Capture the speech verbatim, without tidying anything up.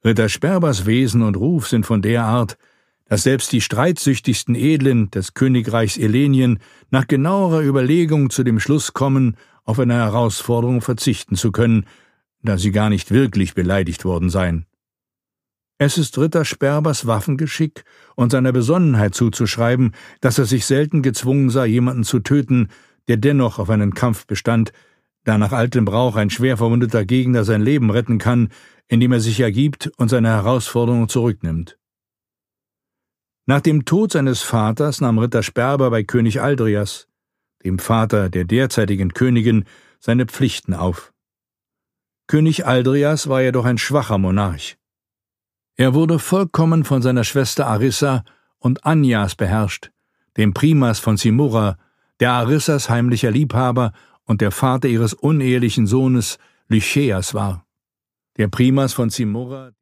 Ritter Sperbers Wesen und Ruf sind von der Art, dass selbst die streitsüchtigsten Edlen des Königreichs Elenien nach genauerer Überlegung zu dem Schluss kommen, auf eine Herausforderung verzichten zu können, da sie gar nicht wirklich beleidigt worden seien. Es ist Ritter Sperbers Waffengeschick und seiner Besonnenheit zuzuschreiben, dass er sich selten gezwungen sah, jemanden zu töten, der dennoch auf einen Kampf bestand, da nach altem Brauch ein schwer verwundeter Gegner sein Leben retten kann, indem er sich ergibt und seine Herausforderung zurücknimmt. Nach dem Tod seines Vaters nahm Ritter Sperber bei König Aldrias, dem Vater der derzeitigen Königin, seine Pflichten auf. König Aldrias war jedoch ein schwacher Monarch. Er wurde vollkommen von seiner Schwester Arissa und Anyas beherrscht, dem Primas von Cimurra, der Arissas heimlicher Liebhaber und der Vater ihres unehelichen Sohnes Lychaeas war. Der Primas von Cimurra